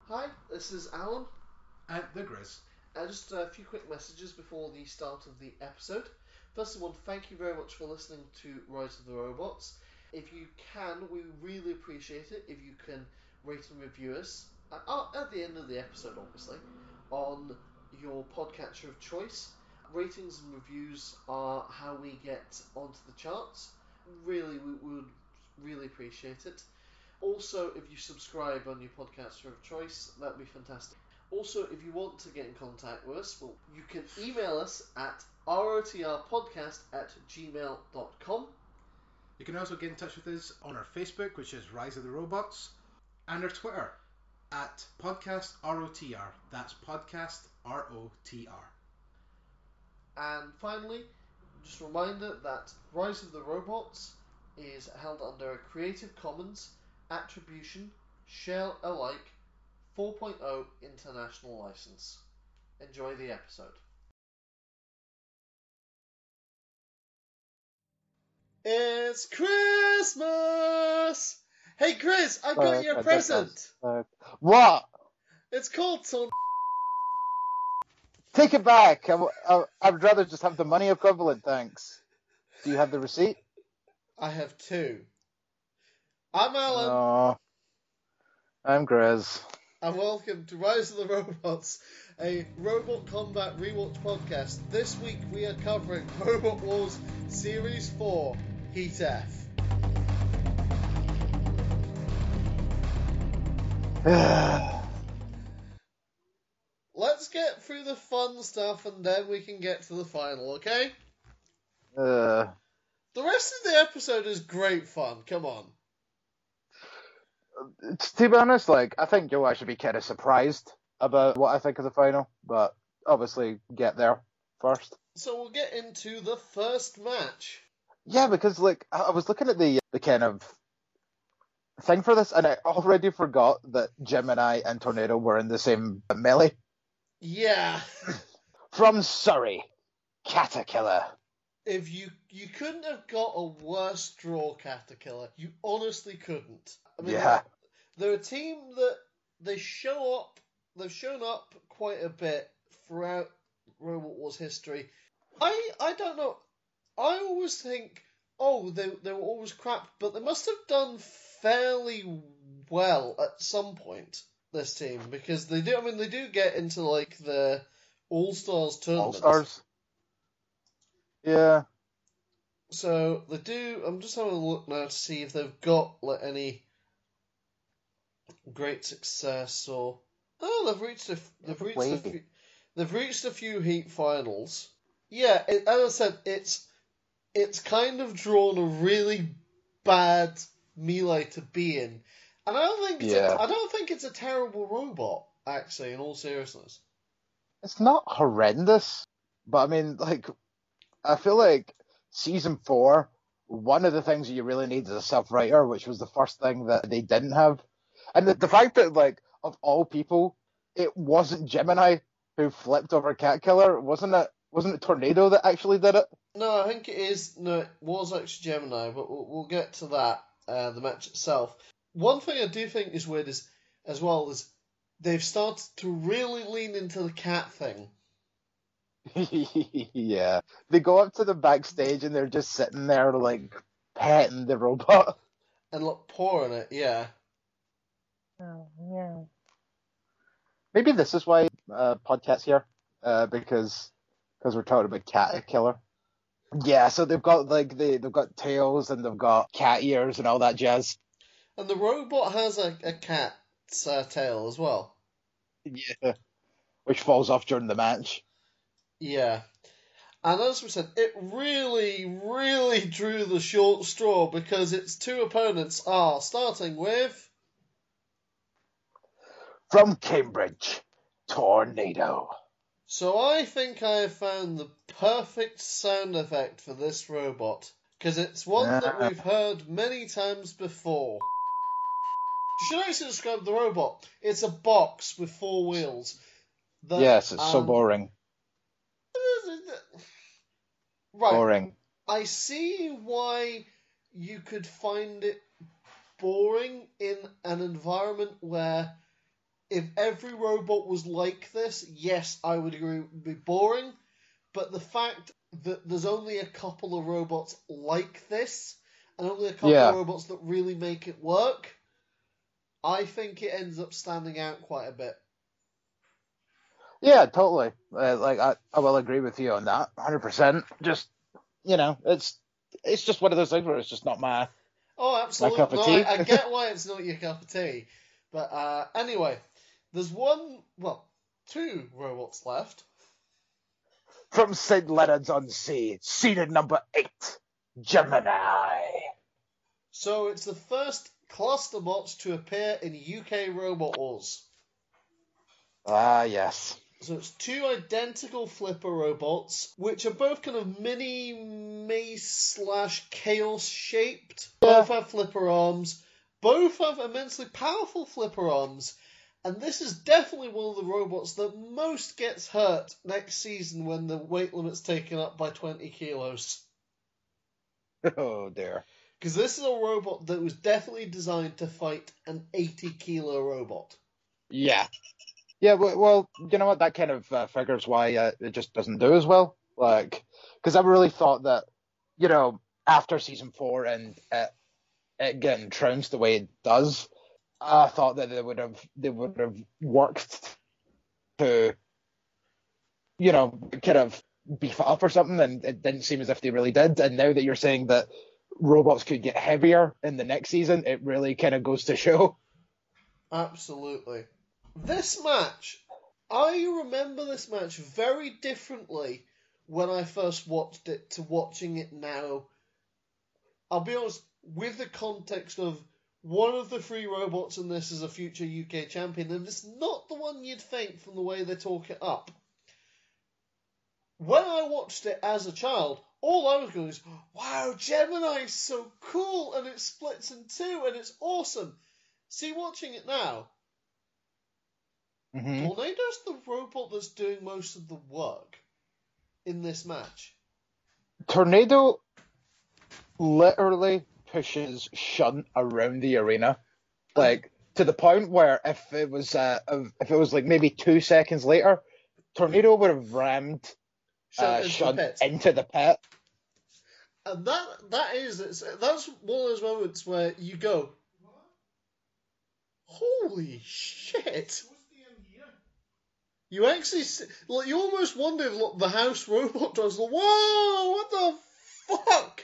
Hi, this is Alan. And the Grizz. Just a few quick messages before the start of the episode. First of all, thank you very much for listening to Rise of the Robots. If you can, we really appreciate it if you can rate and review us at the end of the episode, obviously, on your podcatcher of choice. Ratings and reviews are how we get onto the charts. Really, we would really appreciate it. Also, if you subscribe on your podcaster of choice, that'd be fantastic. Also, if you want to get in contact with us, well, you can email us at rotrpodcast@gmail.com. You can also get in touch with us on our Facebook, which is Rise of the Robots, and our Twitter at Podcast ROTR. That's Podcast ROTR. And finally, just a reminder that Rise of the Robots is held under a Creative Commons Attribution Share Alike 4.0 international license. Enjoy the episode. It's Christmas! Hey Chris, I got you a present! What? It's called Son. Take it back. I'd rather just have the money equivalent, thanks. Do you have the receipt? I have two. I'm Alan. No. I'm Grizz. And welcome to Rise of the Robots, a Robot Combat Rewatch podcast. This week we are covering Robot Wars Series 4, Heat F. Let's get through the fun stuff and then we can get to the final, okay? The rest of the episode is great fun, come on. To be honest, I think you'll actually be kind of surprised about what I think of the final, but obviously get there first. So we'll get into the first match. Yeah, because I was looking at the kind of thing for this, and I already forgot that Gemini and Tornado were in the same melee. Yeah. From Surrey, Caterkiller. If you couldn't have got a worse draw, Caterkiller. You honestly couldn't. I mean, yeah. They're a team that they've shown up quite a bit throughout Robot Wars history. I don't know. I always think, they were always crap, but they must have done fairly well at some point, this team, because they do get into the All-Stars tournament. All-Stars? Yeah. So they do. I'm just having a look now to see if they've got any great success or they've reached a few heat finals. Yeah, as I said, it's kind of drawn a really bad melee to be in, and I don't think it's a terrible robot, actually. In all seriousness, it's not horrendous, but I mean, I feel like season 4, one of the things that you really need is a self-writer, which was the first thing that they didn't have. And the fact that, of all people, it wasn't Gemini who flipped over Catkiller, wasn't it Tornado that actually did it? No, I think it is. No, it was actually Gemini, but we'll get to that, the match itself. One thing I do think is weird is they've started to really lean into the cat thing. Yeah. They go up to the backstage and they're just sitting there, petting the robot. And pouring it, yeah. Yeah. Maybe this is why Podcast's here, because we're talking about Caterkiller. Yeah, so they've got they've got tails and they've got cat ears and all that jazz. And the robot has a cat's tail as well. Yeah, which falls off during the match. Yeah, and as we said, it really, really drew the short straw because its two opponents are starting with. From Cambridge, Tornado. So I think I have found the perfect sound effect for this robot, because it's one that we've heard many times before. Should I describe the robot? It's a box with 4 wheels. Yes, it's so boring. Right. Boring. I see why you could find it boring in an environment where if every robot was like this, yes, I would agree it would be boring. But the fact that there's only a couple of robots like this, and only a couple Yeah. of robots that really make it work, I think it ends up standing out quite a bit. Yeah, totally. I will agree with you on that, 100%. Just, it's just one of those things where it's just not my Oh, absolutely. cup of No, tea. I get why it's not your cup of tea. But anyway, there's two robots left. From St. Leonard's-on-Sea, seeded number 8, Gemini. So it's the first Clusterbots to appear in UK Robot Wars. Ah, yes. So it's two identical flipper robots, which are both kind of mini mace / chaos shaped. Yeah. Both have flipper arms. Both have immensely powerful flipper arms. And this is definitely one of the robots that most gets hurt next season when the weight limit's taken up by 20 kilos. Oh, dear. Because this is a robot that was definitely designed to fight an 80-kilo robot. Yeah. Yeah, well, you know what? That kind of figures why it just doesn't do as well. Because I really thought that, after season 4 and it getting trounced the way it does, I thought that they would have worked to, kind of beef it up or something, and it didn't seem as if they really did. And now that you're saying that robots could get heavier in the next season, it really kind of goes to show. Absolutely. This match, I remember this match very differently when I first watched it to watching it now. I'll be honest, with the context of one of the 3 robots in this is a future UK champion, and it's not the one you'd think from the way they talk it up. When I watched it as a child, all I was going is, wow, Gemini is so cool, and it splits in 2, and it's awesome. See, watching it now, Mm-hmm. Tornado's the robot that's doing most of the work in this match. Tornado literally pushes Shunt around the arena, to the point where if it was like maybe 2 seconds later, Tornado would have rammed Shunt into the pit. And that's one of those moments where you go, holy shit! You actually, you almost wonder if the house robot does. Whoa! What the fuck?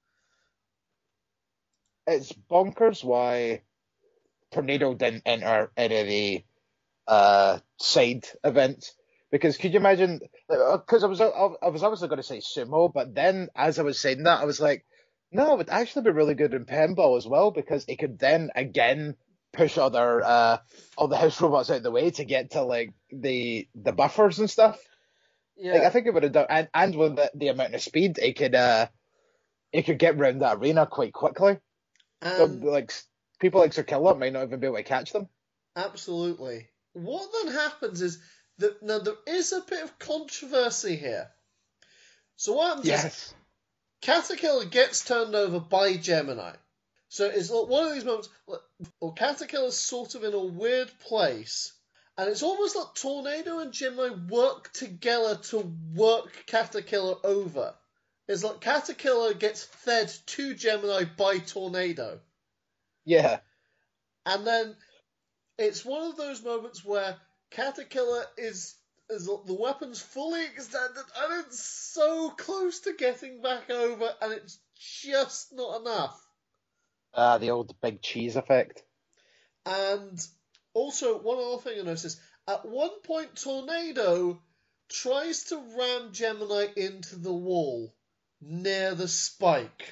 It's bonkers why Tornado didn't enter any of the side events. Because could you imagine? Because I was obviously going to say sumo, but then as I was saying that, I was like, no, it would actually be really good in pinball as well, because it could then again push all the house robots out of the way to get to the buffers and stuff. Yeah, I think it would have done, and with the amount of speed, it could get around that arena quite quickly. So, people like Sir Killot might not even be able to catch them. Absolutely. What then happens is that now there is a bit of controversy here. So what happens is Caterkiller gets turned over by Gemini. So it's one of these moments where Caterkiller's sort of in a weird place, and it's almost like Tornado and Gemini work together to work Caterkiller over. It's like Caterkiller gets fed to Gemini by Tornado. Yeah. And then it's one of those moments where Caterkiller is the weapon's fully extended and it's so close to getting back over, and it's just not enough. The old big cheese effect. And also, one other thing I noticed is, at one point Tornado tries to ram Gemini into the wall near the spike.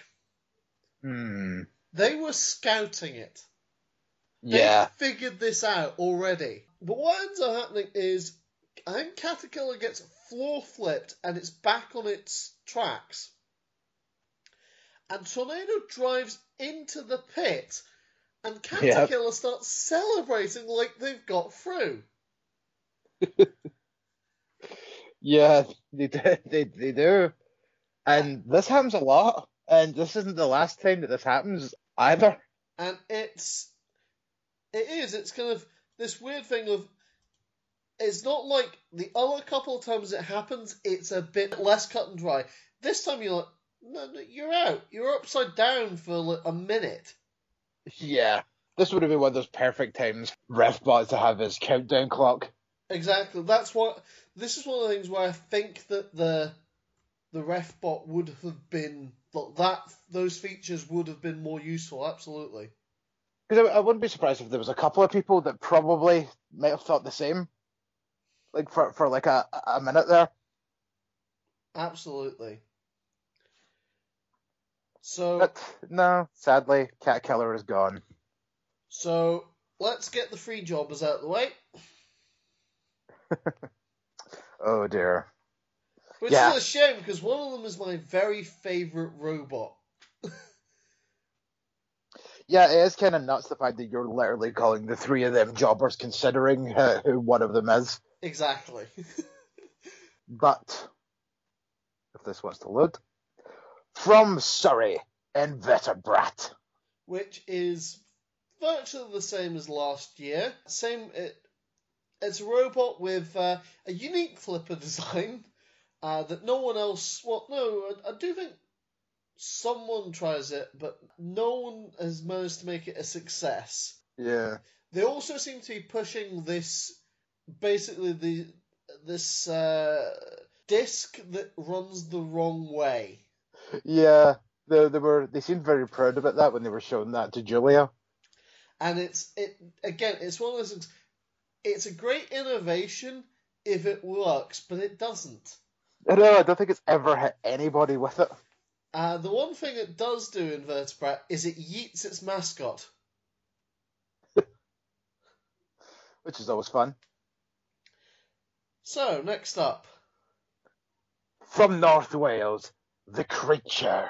They were scouting it. Yeah. They figured this out already. But what ends up happening is, I think Caterkiller gets floor flipped and it's back on its tracks. And Tornado drives into the pit, and Caterkiller starts celebrating like they've got through. Yeah, they do. And this happens a lot, and this isn't the last time that this happens either. And it's kind of, this weird thing of, it's not like the other couple of times it happens, it's a bit less cut and dry. This time you're like, no, you're out. You're upside down for like a minute. Yeah. This would have been one of those perfect times Refbot to have his countdown clock. Exactly. This is one of the things where I think that the Refbot would have been, those features would have been more useful, absolutely. Because I wouldn't be surprised if there was a couple of people that probably might have thought the same. Like, for like a minute there. Absolutely. So, But, no, sadly, Cat Killer is gone. So, let's get the free jobbers out of the way. Oh, dear. Which is a shame, because one of them is my very favourite robot. Yeah, it is kind of nuts the fact that you're literally calling the three of them jobbers, considering who one of them is. Exactly. But, if this wants to load, from Surrey, Invertebrat. Which is virtually the same as last year. It's a robot with a unique flipper design that no one else... Well, no, I do think someone tries it, but no one has managed to make it a success. Yeah. They also seem to be pushing this, basically this disc that runs the wrong way. Yeah, they seemed very proud about that when they were showing that to Julia. And it's one of those things. It's a great innovation if it works, but it doesn't. I don't think it's ever hit anybody with it. The one thing it does do in Vertebrat is it yeets its mascot. Which is always fun. So, next up. From North Wales, the Creature.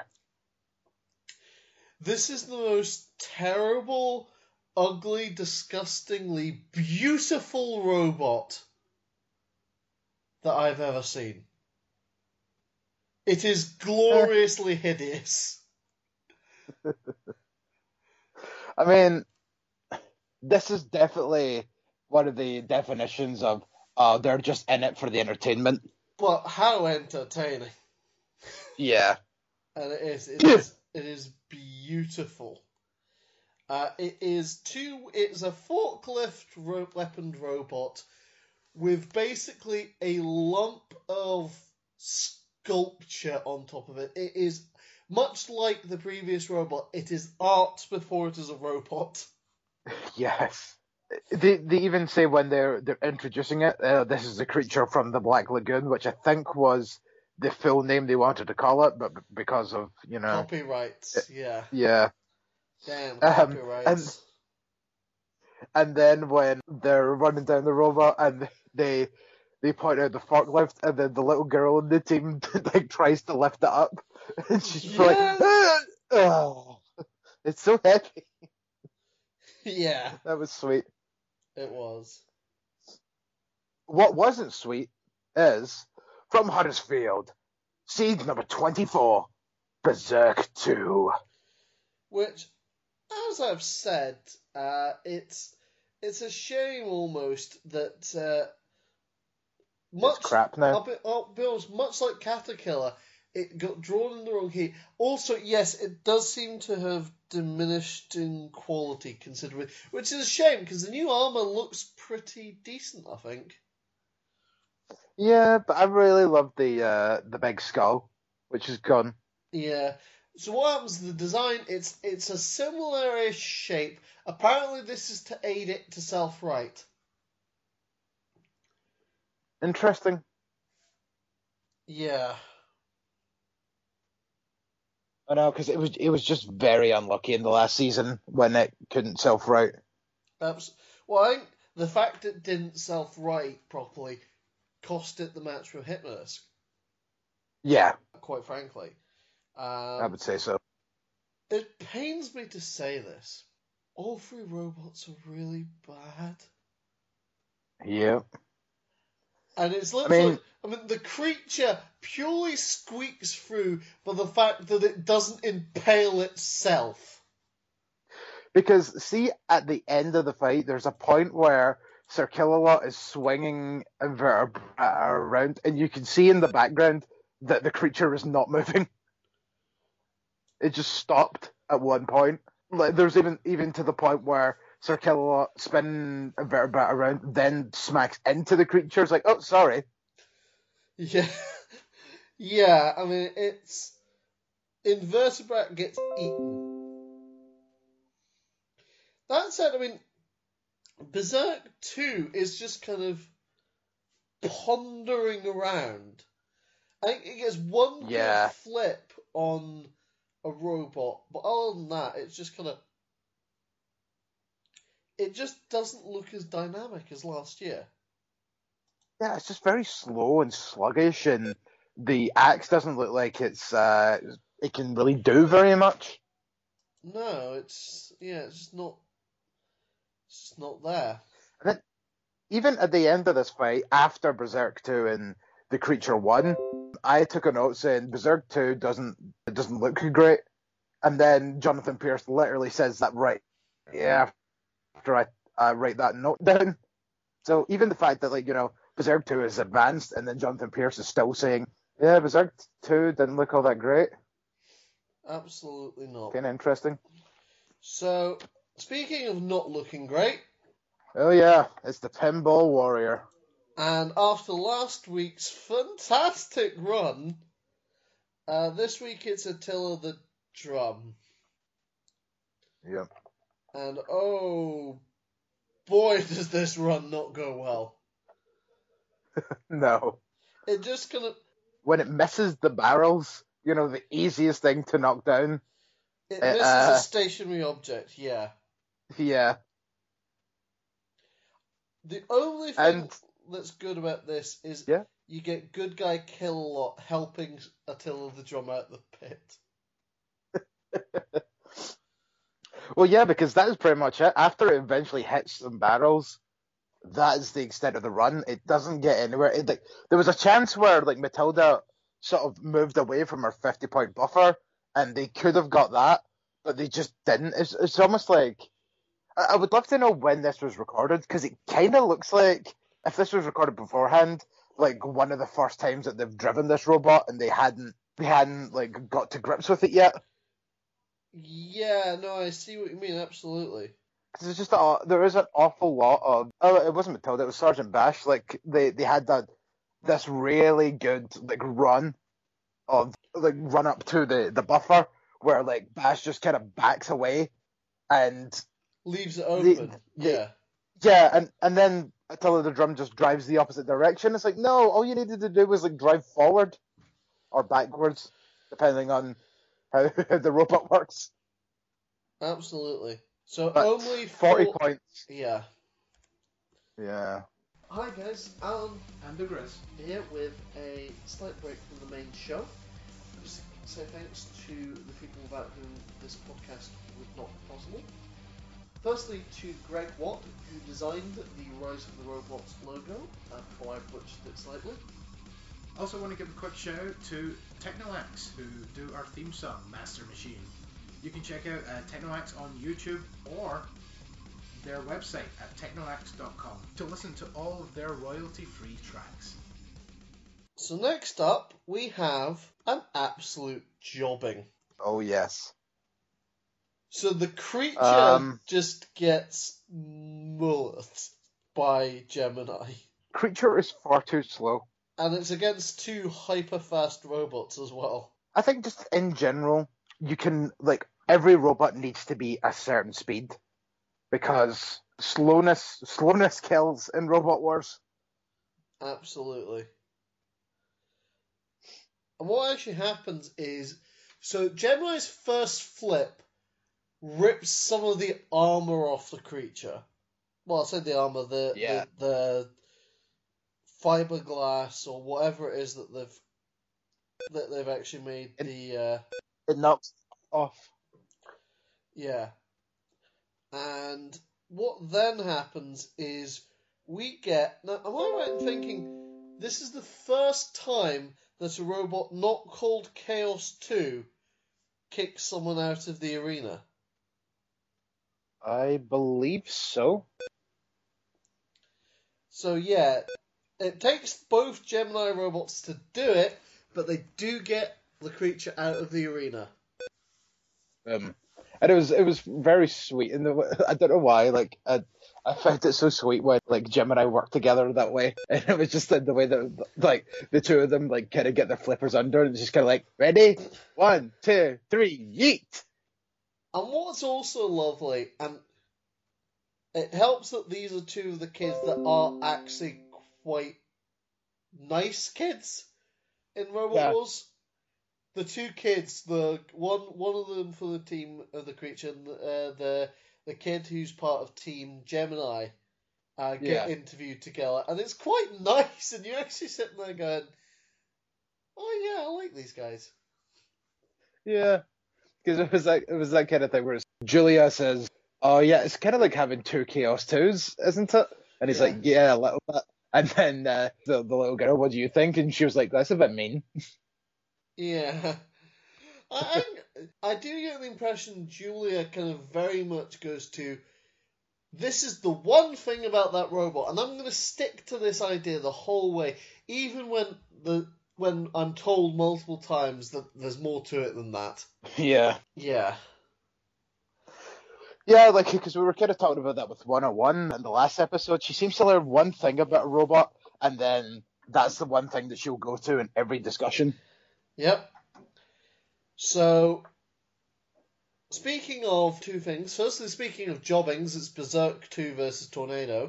This is the most terrible, ugly, disgustingly beautiful robot that I've ever seen. It is gloriously hideous. I mean, this is definitely one of the definitions of, they're just in it for the entertainment. Well, how entertaining. Yeah. And it is beautiful. It's a forklift weaponed robot with basically a lump of sculpture on top of it. It is much like the previous robot. It is art before it is a robot. Yes. They even say when they're introducing it, this is the creature from the Black Lagoon, which I think was the full name they wanted to call it, but because of, copyrights, yeah. Yeah. Damn, copyrights. And then when they're running down the robot and they point out the forklift, and then the little girl in the team tries to lift it up, and she's like, oh, it's so heavy. Yeah. That was sweet. It was. What wasn't sweet is, from Huddersfield, seed number 24, Berserk 2. Which, as I've said, it's a shame almost that it's crap now. I'll be honest, much like Caterkiller, it got drawn in the wrong heat. Also, yes, it does seem to have diminished in quality considerably, which is a shame because the new armor looks pretty decent, I think. Yeah, but I really love the big skull, which is gone. Yeah. So what happens to the design? It's a similar-ish shape. Apparently, this is to aid it to self-right. Interesting. Yeah. I know, because it was just very unlucky in the last season when it couldn't self-right. Well, I think the fact it didn't self-right properly cost it the match with Hypnodisc. Yeah. Quite frankly. I would say so. It pains me to say this. All three robots are really bad. Yeah. And it's literally... the creature purely squeaks through for the fact that it doesn't impale itself. Because, see, at the end of the fight, there's a point where Sir Killalot is swinging Invertebrata around, and you can see in the background that the creature is not moving. It just stopped at one point. Like, there's even to the point where Sir Killalot spinning Invertebrata around, then smacks into the creature. It's like, oh, sorry. Yeah. Yeah, I mean, it's... Invertebrate gets eaten. That said, I mean, Berserk 2 is just kind of pondering around. I think it gets one good flip on a robot, but other than that, it's just kind of... It just doesn't look as dynamic as last year. Yeah, it's just very slow and sluggish, and the axe doesn't look like it can really do very much. No, it's just not there. And then, even at the end of this fight, after Berserk 2 and the creature won, I took a note saying Berserk 2 doesn't look great, and then Jonathan Pierce literally says that right after I write that note down. So even the fact that Berserk 2 is advanced, and then Jonathan Pierce is still saying, yeah, Berserk 2 didn't look all that great. Absolutely not. Kind of interesting. So, speaking of not looking great... Oh yeah, it's the Pinball Warrior. And after last week's fantastic run, this week it's Attila the Drum. Yep. And oh boy, does this run not go well. No. It just kind of... When it misses the barrels, the easiest thing to knock down. It misses a stationary object, yeah. Yeah. The only thing that's good about this is you get good guy Killalot helping Attila the Drum out the pit. Well, yeah, because that is pretty much it. After it eventually hits some barrels, that is the extent of the run. It doesn't get anywhere. There was a chance where Matilda sort of moved away from her 50-point buffer, and they could have got that, but they just didn't. It's almost like... I would love to know when this was recorded, because it kind of looks like, if this was recorded beforehand, one of the first times that they've driven this robot, and they hadn't got to grips with it yet. Yeah, no, I see what you mean, absolutely. Because it's just there is an awful lot of... Oh, it wasn't Matilda, it was Sergeant Bash. They had this really good run of run up to the buffer, where Bash just kind of backs away and leaves it open. Yeah, and then Attila the Drum just drives the opposite direction. It's like, no, all you needed to do was drive forward or backwards, depending on how the robot works. Absolutely. So but only 40 points. Yeah. Yeah. Hi guys, Alan and the Grizz here with a slight break from the main show. Just say thanks to the people without whom this podcast would not be possible. Firstly, to Greg Watt, who designed the Rise of the Robots logo, before I butchered it slightly. Also want to give a quick shout out to Technolax, who do our theme song, Master Machine. You can check out Technolax on YouTube or their website at technolax.com to listen to all of their royalty-free tracks. So next up, we have an absolute jobbing. Oh, yes. So the creature just gets mulleted by Gemini. Creature is far too slow. And it's against two hyper-fast robots as well. I think just in general, you can, every robot needs to be a certain speed. Because slowness kills in Robot Wars. Absolutely. And what actually happens is, so Gemini's first flip rips some of the armor off the creature. Well, I said the armor, the fiberglass or whatever it is that they've actually made it knocks off. Yeah. And what then happens is we get... Now, am I right in thinking this is the first time that a robot not called Chaos 2 kicks someone out of the arena? I believe so. So yeah, it takes both Gemini robots to do it, but they do get the creature out of the arena. And it was very sweet. And I don't know why, like I found it so sweet when like Jim and I worked together that way, and it was just the way that like the two of them like kind of get their flippers under, and it's just kind of like ready, 1, 2, 3, yeet. And what's also lovely, and it helps that these are two of the kids that are actually quite nice kids in Robot Wars. The two kids, the one of them for the team of the creature, and the kid who's part of Team Gemini, get interviewed together, and it's quite nice. And you're actually sitting there going, "Oh yeah, I like these guys." Yeah, because it was that kind of thing where Julia says, "Oh yeah, it's kind of like having two Chaos 2s, isn't it?" And he's like, "Yeah, a little bit." And then the little girl, "What do you think?" And she was like, "That's a bit mean." Yeah. I do get the impression Julia kind of very much goes to, this is the one thing about that robot, and I'm going to stick to this idea the whole way, even when I'm told multiple times that there's more to it than that. Yeah. Yeah. Yeah, like, because we were kind of talking about that with 101 in the last episode. She seems to learn one thing about a robot, and then that's the one thing that she'll go to in every discussion. Yep. So, speaking of two things, firstly, speaking of jobbings, it's Berserk 2 versus Tornado.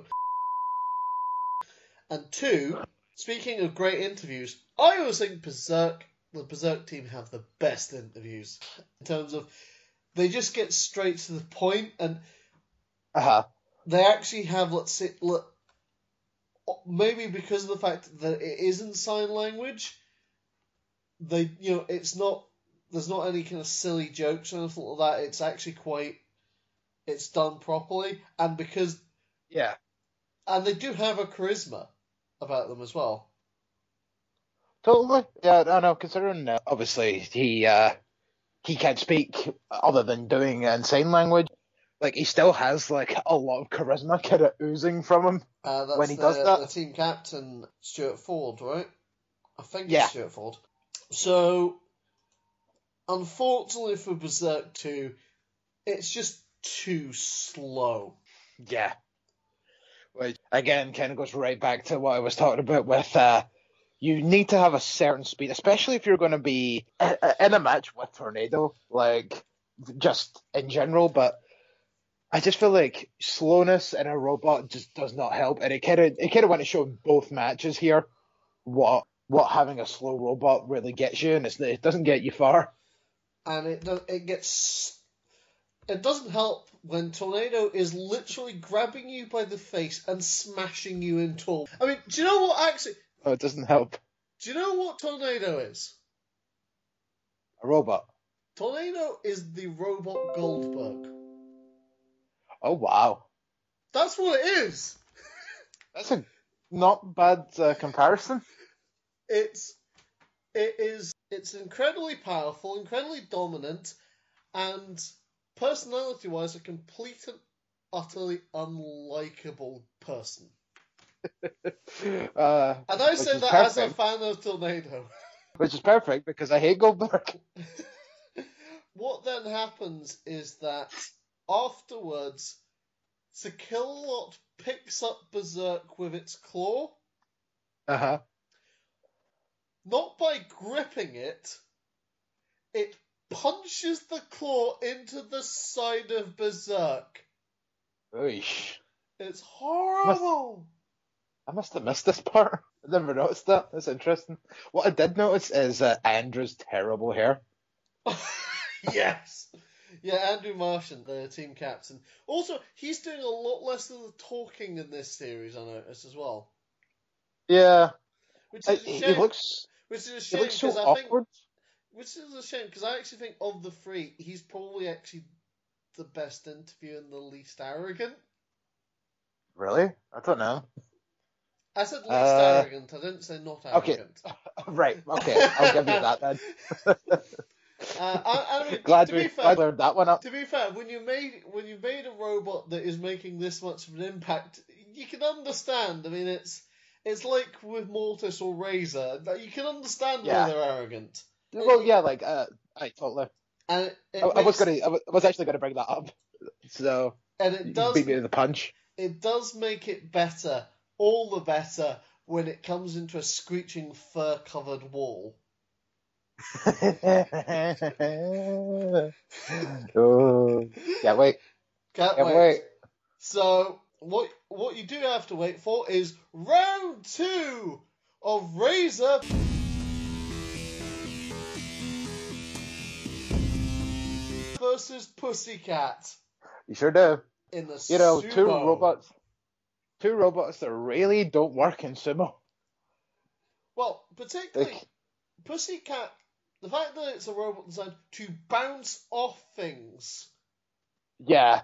And two, speaking of great interviews, I always think the Berserk team have the best interviews. In terms of, they just get straight to the point, and they actually have, let's say, maybe because of the fact that it isn't sign language, there's not any kind of silly jokes or anything like that. It's actually it's done properly, and because and they do have a charisma about them as well. Totally. Yeah, I know. Considering obviously he can't speak other than doing in sign language, like he still has like a lot of charisma kind of oozing from him when he does that. The team captain, Stuart Ford, right? I think it's Stuart Ford. So, unfortunately for Berserk 2, it's just too slow. Yeah. Which, again, kind of goes right back to what I was talking about with you need to have a certain speed, especially if you're going to be in a match with Tornado, like, just in general, but I just feel like slowness in a robot just does not help, and it kind of went to show in both matches here what having a slow robot really gets you, and it doesn't get you far. And it doesn't help when Tornado is literally grabbing you by the face and smashing you into. I mean, do you know what actually? Oh, it doesn't help. Do you know what Tornado is? A robot. Tornado is the robot Goldberg. Oh wow. That's what it is. That's a not bad comparison. It's incredibly powerful, incredibly dominant, and personality-wise, a complete and utterly unlikable person. And I say that as a fan of Tornado. Which is perfect, because I hate Goldberg. What then happens is that afterwards, the Kilowat picks up Berserk with its claw. Uh-huh. Not by gripping it, it punches the claw into the side of Berserk. Oish. It's horrible. I must have missed this part. I never noticed that. That's interesting. What I did notice is Andrew's terrible hair. Yes. Yeah, Andrew Marchant, the team captain. Also, he's doing a lot less of the talking in this series, I noticed as well. Yeah. Which is a shame. Which is a shame. He looks so awkward. Which is a shame, because I actually think of the three, he's probably actually the best interview and the least arrogant. Really? I don't know. I said least arrogant, I didn't say not arrogant. Okay. Right, okay. I'll give you that then. I mean, glad to we be fair, cleared that one up. to be fair, when you made a robot that is making this much of an impact, you can understand. I mean, it's like with Mortis or Razor. You can understand why Yeah. they're arrogant. Well, yeah, like I totally. And I was actually gonna bring that up. So and it you does beat me to the punch. it does make it better, all the better, when it comes into a screeching fur-covered wall. Oh, can't wait. Can't wait. So what you do have to wait for is round 2 of Razor versus Pussycat You sure do. in the You know, sumo. two robots that really don't work in sumo. Well, particularly Like, Pussycat, the fact that it's a robot designed to bounce off things. yeah.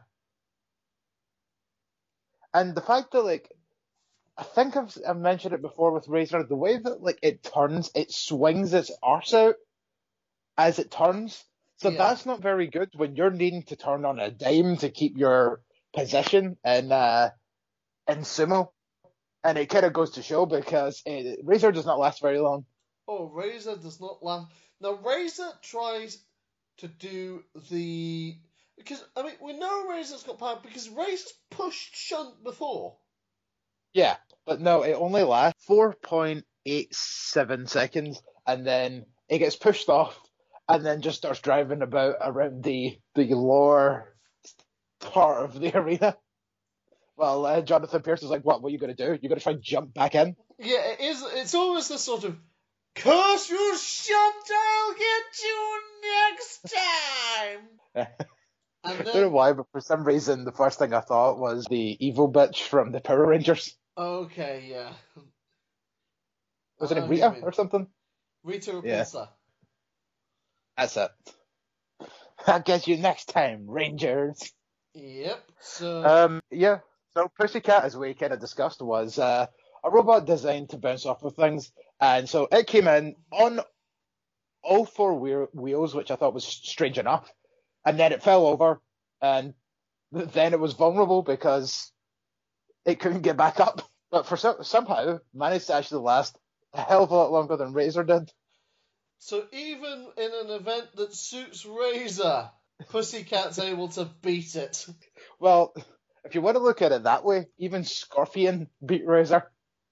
And the fact that, like, I think I've mentioned it before with Razor, the way that, like, it turns, it swings its arse out as it turns. So Yeah. that's not very good when you're needing to turn on a dime to keep your position in sumo. And it kind of goes to show because Razor does not last very long. Oh, Razor does not laugh. Now, Razor tries to do the... Because, I mean, we know Razor's got power because Razor's pushed Shunt before. Yeah, but no, it only lasts 4.87 seconds, and then it gets pushed off, and then just starts driving about around the lower part of the arena. Well, Jonathan Pierce is like, what are you going to do? You're going to try and jump back in? Yeah, it is. It's always the sort of, curse you, Shunt, I'll get you next time! And I don't know then, why, but for some reason, the first thing I thought was the evil bitch from the Power Rangers. okay, yeah. Was it I know who you Rita mean. or something? Rita Yeah. Repulsa. That's it. I'll get you next time, Rangers. Yep, so... Yeah. So Pussycat, as we kind of discussed, was a robot designed to bounce off of things, and so it came in on all four wheels, which I thought was strange enough, and then it fell over, and then it was vulnerable because it couldn't get back up, but for somehow managed to actually last a hell of a lot longer than Razor did. So even in an event that suits Razor, Pussycat's able to beat it. Well, if you want to look at it that way, even Scorpion beat Razor.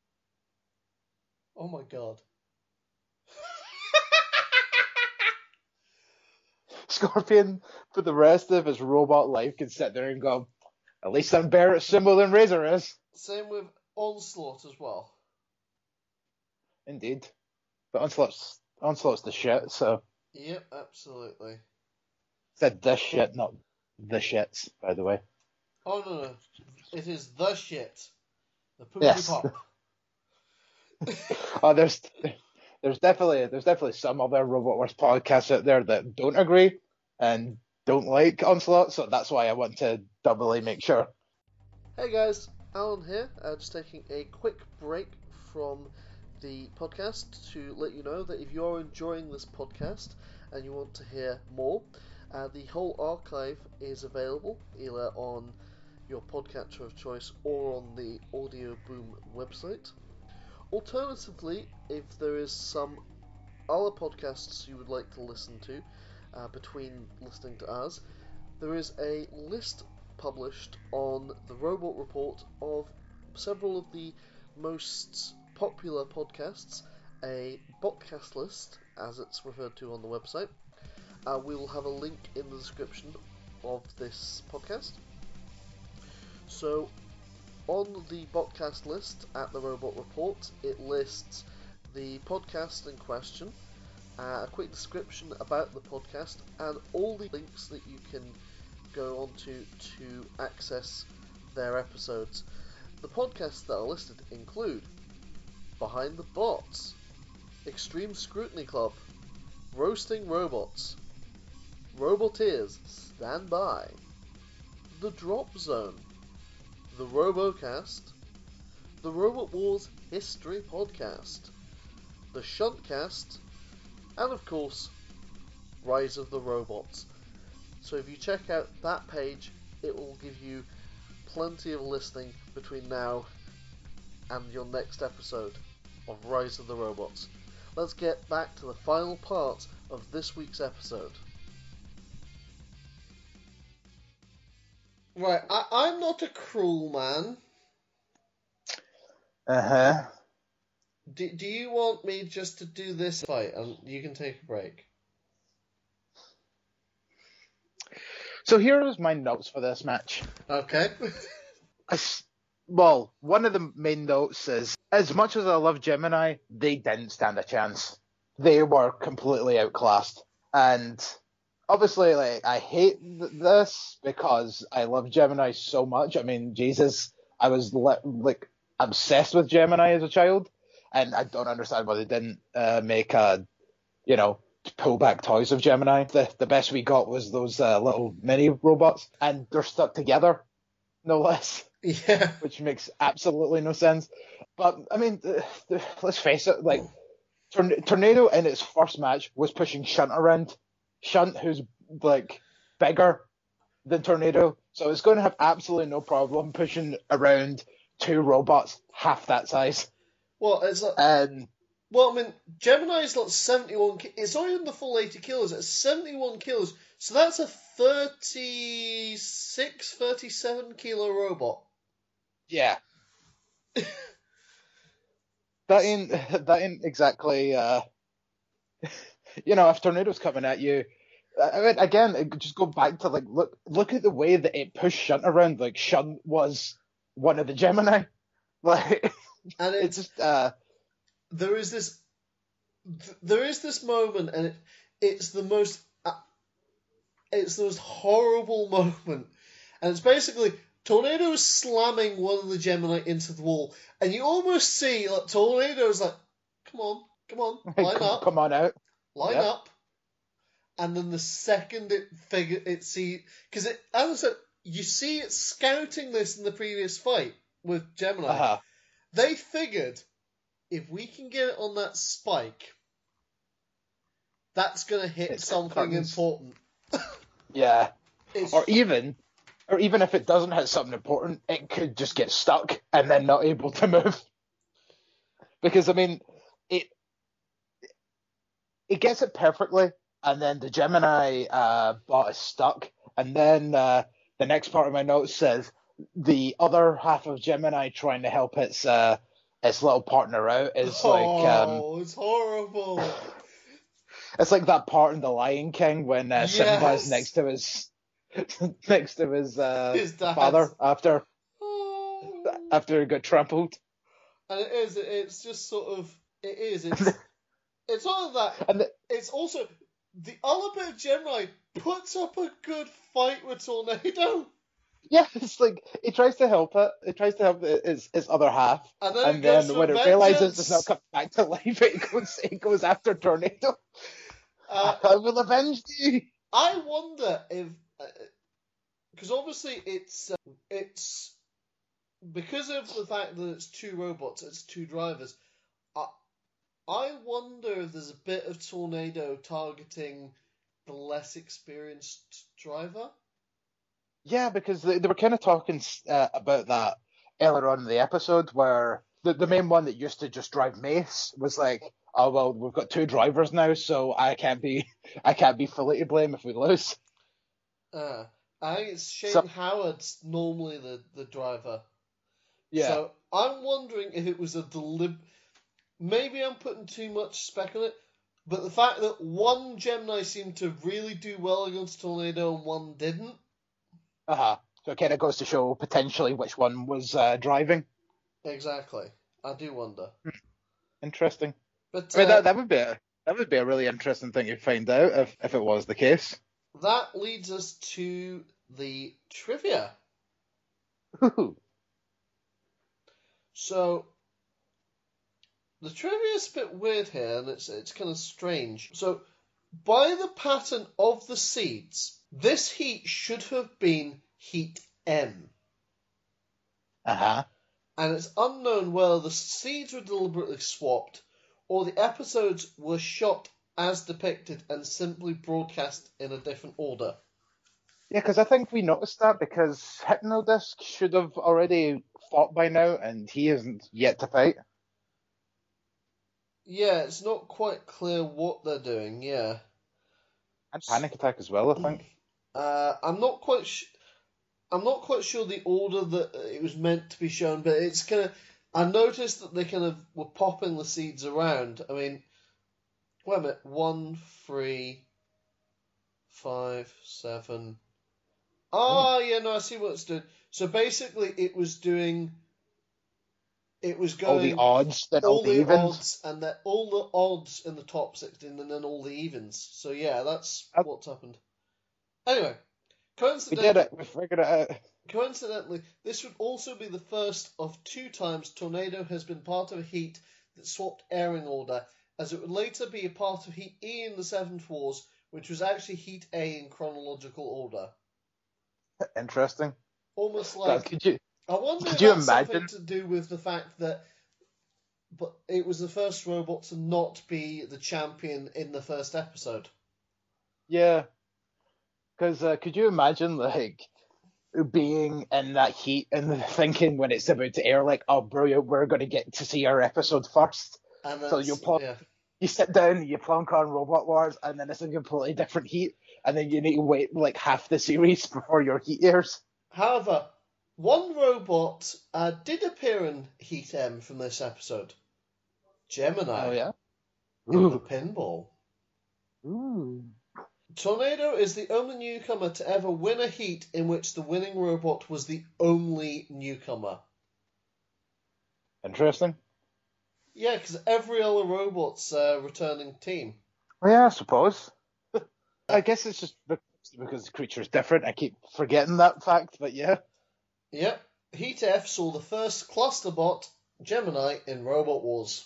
Oh my god. Scorpion, for the rest of his robot life, can sit there and go, at least I'm better at sumo than Razor is. Same with Onslaught as well. Indeed. But Onslaught's the shit, so... Yep, absolutely. Said the shit, not the shits, by the way. Oh no. It is the shit. The poopy Yes. pop. Oh, there's definitely some other Robot Wars podcasts out there that don't agree and don't like Onslaught, so that's why I want to doubly make sure. Hey guys, Alan here, just taking a quick break from the podcast to let you know that if you're enjoying this podcast and you want to hear more, the whole archive is available either on your podcatcher of choice or on the Audio Boom website. Alternatively, if there is some other podcasts you would like to listen to between listening to us, there is a list published on the Robot Report of several of the most popular podcasts, a botcast list, as it's referred to on the website. We will have a link in the description of this podcast. So, on the botcast list at the Robot Report, it lists the podcast in question, a quick description about the podcast, and all the links that you can go onto to access their episodes. The podcasts that are listed include Behind the Bots, Extreme Scrutiny Club, Roasting Robots, Roboteers Stand By, The Drop Zone, The Robocast, The Robot Wars History Podcast, The Shuntcast, and of course, Rise of the Robots. So if you check out that page, it will give you plenty of listening between now and your next episode of Rise of the Robots. Let's get back to the final part of this week's episode. Right, I'm not a cruel man. Uh-huh. Do you want me just to do this fight and you can take a break? So here is my notes for this match. Okay. Well, one of the main notes is, as much as I love Gemini, they didn't stand a chance. They were completely outclassed. And obviously, like, I hate this because I love Gemini so much. I mean, Jesus, I was like obsessed with Gemini as a child, and I don't understand why they didn't make pullback toys of Gemini. The best we got was those little mini robots, and they're stuck together, no less. Yeah. Which makes absolutely no sense. But, I mean, let's face it, like, Tornado in its first match was pushing Shunt around. Shunt, who's, like, bigger than Tornado, so it's going to have absolutely no problem pushing around two robots half that size. Well, it's like... Well, I mean, Gemini's like 71... It's not even the full 80 kilos. It's 71 kilos. So that's a 36, 37 kilo robot. Yeah. that ain't exactly... if Tornado's coming at you... I mean, again, just go back to, like, look at the way that it pushed Shunt around. Like, Shunt was one of the Gemini. Like, and it's just... There is this moment, and it's the most horrible moment, and it's basically Tornado is slamming one of the Gemini into the wall, and you almost see like Tornado's like, come on, line up, come on out, line up, and then the second because as I said, you see it scouting this in the previous fight with Gemini, they figured, if we can get it on that spike, that's going to hit something important. Yeah. Or even if it doesn't hit something important, it could just get stuck and then not able to move. Because, I mean, it gets it perfectly, and then the Gemini bot is stuck, and then the next part of my notes says the other half of Gemini trying to help its little partner out is it's horrible. It's like that part in The Lion King when Simba's next to his father after he got trampled. And it's just sort of, it's all of that. And it's also, the other bit of Gemini puts up a good fight with Tornado. Yeah, it's like, he tries to help it. It tries to help its other half. And then when it realizes it's not coming back to life, it goes after Tornado. I will avenge you. I wonder if... Because obviously it's because of the fact that it's two robots, it's two drivers, I wonder if there's a bit of Tornado targeting the less experienced driver. Yeah, because they were kind of talking about that earlier on in the episode, where the main one that used to just drive Mace was like, oh well, we've got two drivers now, so I can't be fully to blame if we lose. I think it's Shane Howard's normally the driver. Yeah. So I'm wondering if it was a maybe I'm putting too much spec on it, but the fact that one Gemini seemed to really do well against Tornado and one didn't. So it kind of goes to show potentially which one was driving. Exactly. I do wonder. Interesting. But I mean, that would be a really interesting thing to find out if it was the case. That leads us to the trivia. Ooh. So the trivia is a bit weird here, and it's kind of strange. So by the pattern of the seeds, this heat should have been heat M. And it's unknown whether the seeds were deliberately swapped or the episodes were shot as depicted and simply broadcast in a different order. Yeah, because I think we noticed that because Hypnodisc should have already fought by now, and he isn't yet to fight. Yeah, it's not quite clear what they're doing, yeah. And Panic Attack as well, I think. I'm not quite sure the order that it was meant to be shown, but it's kind of. I noticed that they kind of were popping the seeds around. I mean, wait a minute. 1, 3, 5, 7. Oh, yeah, no, I see what it's doing. So basically, it was going All the odds, then all the evens. odds, and all the odds in the top 16, and then all the evens. So yeah, that's what's happened. Anyway, we did it. We figured it out. Coincidentally, this would also be the first of 2 times Tornado has been part of a heat that swapped airing order, as it would later be a part of Heat E in the Seventh Wars, which was actually Heat A in chronological order. Interesting. Almost like... God, I wonder if you that's imagine? something to do with the fact that but it was the first robot to not be the champion in the first episode. Yeah. Because could you imagine, like, being in that heat and thinking when it's about to air, like, oh, brilliant, we're going to get to see our episode first. So you sit down, you plonk on Robot Wars, and then it's a completely different heat, and then you need to wait, like, half the series before your heat airs. However, one robot did appear in Heat M from this episode. Gemini. Oh, yeah? In the pinball. Ooh. Tornado is the only newcomer to ever win a heat in which the winning robot was the only newcomer. Interesting. Yeah, because every other robot's a returning team. Well, yeah, I suppose. I guess it's just because the creature's different. I keep forgetting that fact, but yeah. Yep. Heat F saw the first clusterbot, Gemini, in Robot Wars.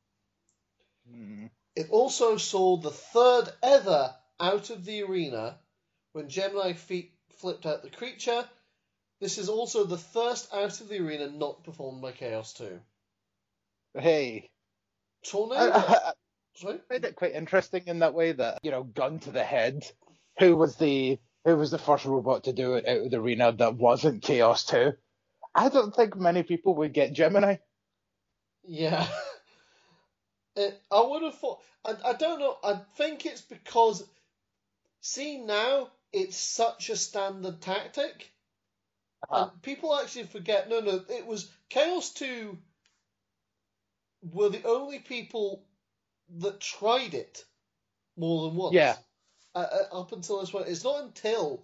It also saw the third ever out of the arena when Gemini flipped out the creature. This is also the first out of the arena not performed by Chaos 2. Hey. Tornado. I find it quite interesting in that way that, gun to the head, who was the first robot to do it out of the arena that wasn't Chaos 2? I don't think many people would get Gemini. Yeah. I would have thought... I don't know. I think it's because... See, now, it's such a standard tactic. And people actually forget... No, it was... Chaos 2 were the only people that tried it more than once. Yeah. Up until this point. It's not until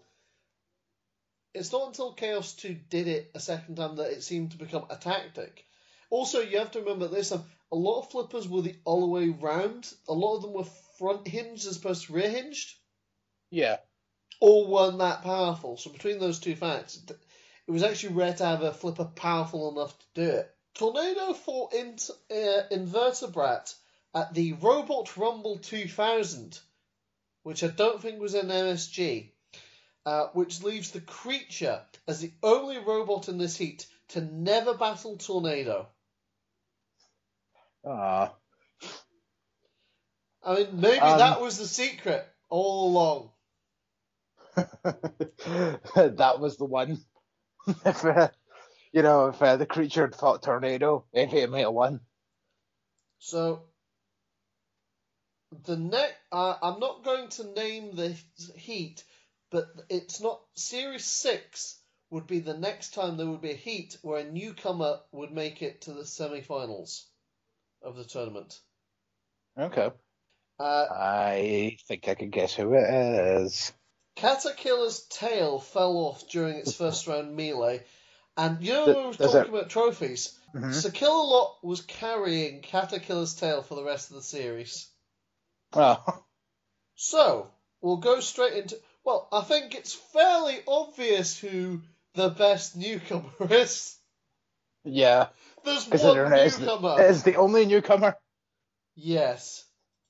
Chaos 2 did it a second time that it seemed to become a tactic. Also, you have to remember this, a lot of flippers were the other way round. A lot of them were front hinged as opposed to rear hinged. Yeah. All weren't that powerful. So between those two facts, it was actually rare to have a flipper powerful enough to do it. Tornado fought Invertebrat at the Robot Rumble 2000, which I don't think was an MSG, which leaves the creature as the only robot in this heat to never battle Tornado. I mean, maybe that was the secret all along. That was the one. If the creature had fought Tornado, maybe it might have won. So, I'm not going to name the heat, but it's not... Series 6 would be the next time there would be a heat where a newcomer would make it to the semi-finals of the tournament. Okay. I think I can guess who it is. Caterkillar's tail fell off during its first round melee, and when we were talking about trophies, Sir Killalot was carrying Caterkillar's tail for the rest of the series. Oh. So, we'll go straight into... Well, I think it's fairly obvious who the best newcomer is. Yeah. There's one newcomer. It is the only newcomer. Yes.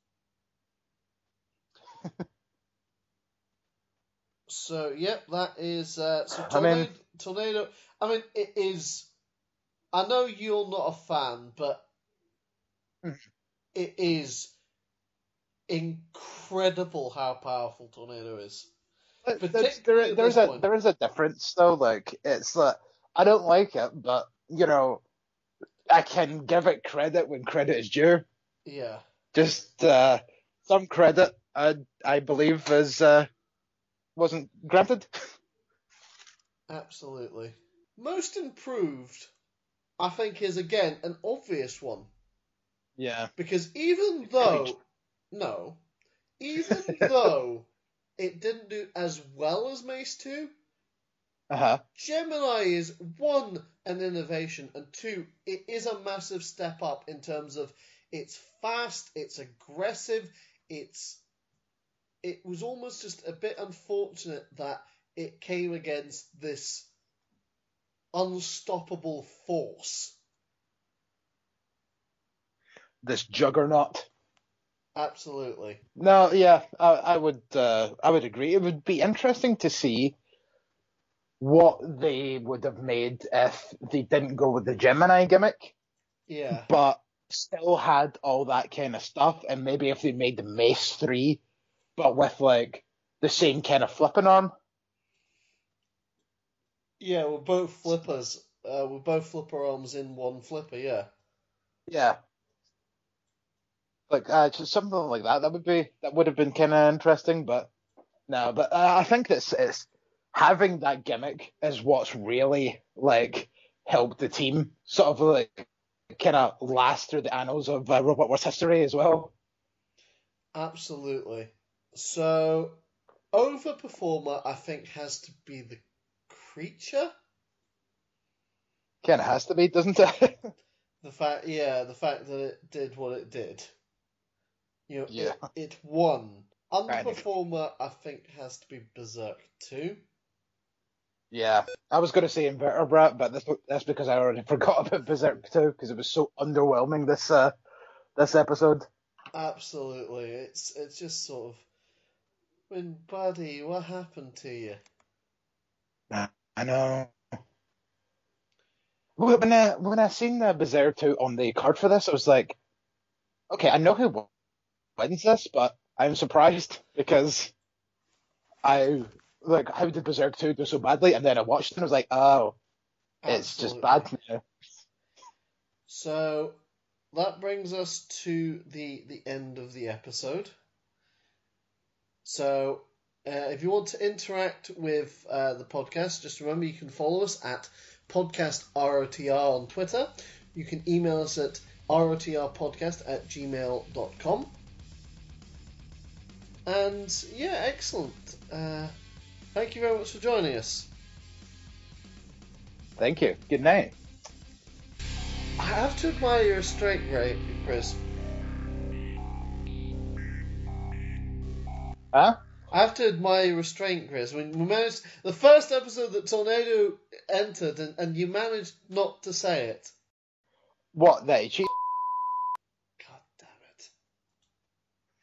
So, yep, that is... Tornado... I mean, it is... I know you're not a fan, but it is incredible how powerful Tornado is. There Particularly at is this point. a difference though. Like it's I don't like it, but I can give it credit when credit is due. Yeah. Just some credit I believe wasn't granted. Absolutely. Most improved, I think, is again an obvious one. Yeah. Because even though it didn't do as well as Mace 2, Gemini is one, an innovation, and two, it is a massive step up in terms of it's fast, it's aggressive, it was almost just a bit unfortunate that it came against this unstoppable force. This juggernaut. Absolutely. No, yeah, I would agree. It would be interesting to see what they would have made if they didn't go with the Gemini gimmick. Yeah. But still had all that kind of stuff, and maybe if they made the Mace 3, but with like the same kind of flipping arm. Yeah, we're both flippers. We're both flipper arms in one flipper, yeah. Yeah. Like just something like that. That would have been kind of interesting, but no. But I think it's having that gimmick is what's really like helped the team sort of like kind of last through the annals of Robot Wars history as well. Absolutely. So, overperformer, I think, has to be the Creature. Kind of has to be, doesn't it? The fact that it did what it did. Yeah. It won. Underperformer, I think, has to be Berserk 2. Yeah, I was going to say Invertebrate, but that's because I already forgot about Berserk 2 because it was so underwhelming this episode. Absolutely, it's just sort of, buddy, what happened to you? I know. When I seen the Berserk 2 on the card for this, I was like, okay, I know who wins this, but I'm surprised because how did Berserk 2 do so badly? And then I watched it and I was like, oh, it's just bad now. So that brings us to the end of the episode. So if you want to interact with the podcast, just remember you can follow us at Podcast ROTR on Twitter. You can email us at rotrpodcast@gmail.com. And yeah, excellent. Thank you very much for joining us. Thank you. Good night. I have to admire your restraint, Chris. Huh? I have to admire your restraint, Chris. When we managed the first episode that Tornado entered, and you managed not to say it. What? That he cheated?